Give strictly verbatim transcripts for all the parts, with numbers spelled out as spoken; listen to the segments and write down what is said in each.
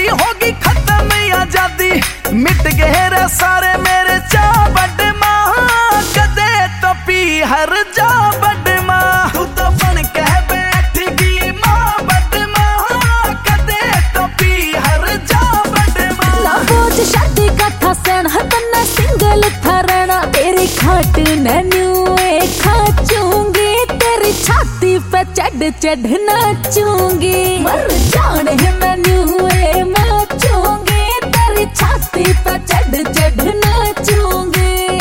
होगी खत्म आजादी, मिट गए रे सारे मेरे चा बड़ मां, कदे तो पी हर जा बड़ मां, तू तो बन के बैठ गई मां बड़ मां, कदे तो पी हर जा बड़ मां। लाबोज शादी का था सैन हतना सिंगल था रहना, तेरी खाट नन्यूए खाचूंगी, तेरी छाती पे चढ़ चढ़ नाचूंगी, मर जान है नन्यूए नाचूंगी, तेरी छाती पे चढ़ चढ़ नाचूंगी।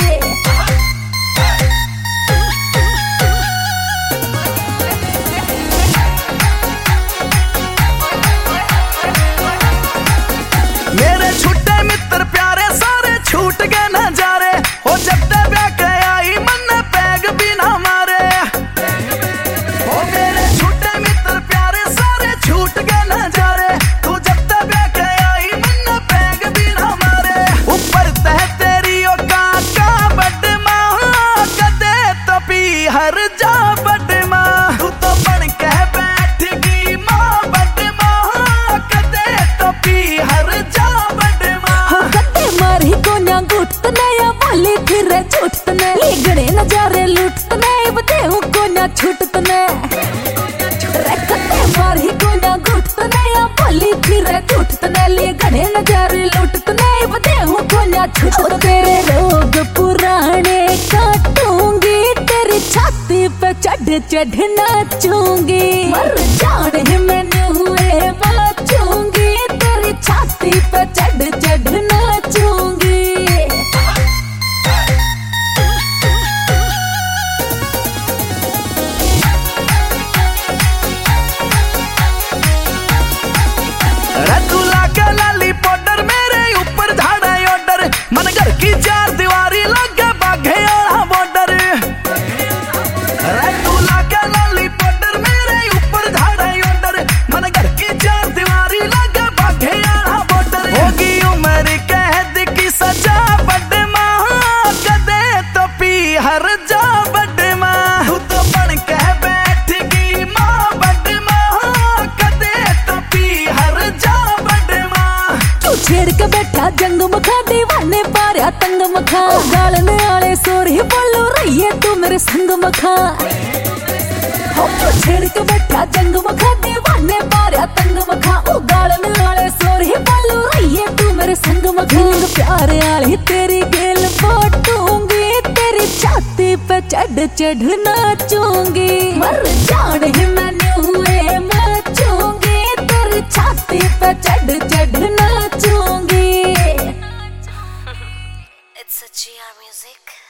मेरे छूटे मित्र प्यारे सारे छूट गए नजारे, हो जब तक ब्याह के आई मन पैग भी ना मारे, ओ मेरे छूटे मित्र प्यारे सारे छूट गए नजारे, तू जब तक ब्याह के आई मन पैग भी ना मारे, ऊपर तह तेरी ओ काका बड़ मां, कदे तो पी हर जा बड़ मां, तू तो बन के बैठ गई मां बड़ मां, कदे तो पी हर जा बड़ मां। हो कदे मारी कोन्या गुट नया बोली फिर झूठ ने, लिगड़े नजारे लूट ने, बदेऊ कोन्या छूट ने, रे कदे मारी कोन्या गुट नया बोली फिर झूठ ने, लिगड़े नजारे लूट ने, बदेऊ कोन्या छूट। तेरे रोग पुराने काटूंगी, तेरी छाती पे चढ़ चढ़ नाचूंगी, मर जान है मैंने हुए बाचूंगी, तेरी छाती पे चढ़ चढ़ नाचूंगी। रतुला के लाली पाउडर मेरे ऊपर झाड़ा ऑर्डर, मन घर की चार दीवारी लगे बाघे और बॉर्डर, रतुला के लाली पाउडर मेरे ऊपर झाड़ा ऑर्डर, मन घर की चार दीवारी लगे बाघे और बॉर्डर, होगी उम्र कैद की सजा बड़ मां, कदे तो पी हर जा बड़ मां, तू तो बन के बैठ गई मां बड़ मां, कदे तो पी हर जा बड़ मां। तू छेड़ के बैठा जंग मखा, दीवाने पारिया तंग मखा, गालने आले सोरी बोलो रहिए तू मेरे संग मखा, हो तू छेड़ के बैठा जंग मखा, दीवाने पारिया तंग मखा, ओ गालने आले सोरी बोलो रहिए तू मेरे संग मखा, प्यारे आली तेरी गेल फोटूंगी, तेरी छाती पे चढ़ चढ़ नाचूंगी, मर जान है मैंने हुए नाचूंगी, तेरी छाती पे चढ़ चढ़ नाचूंगी। It's a G R music.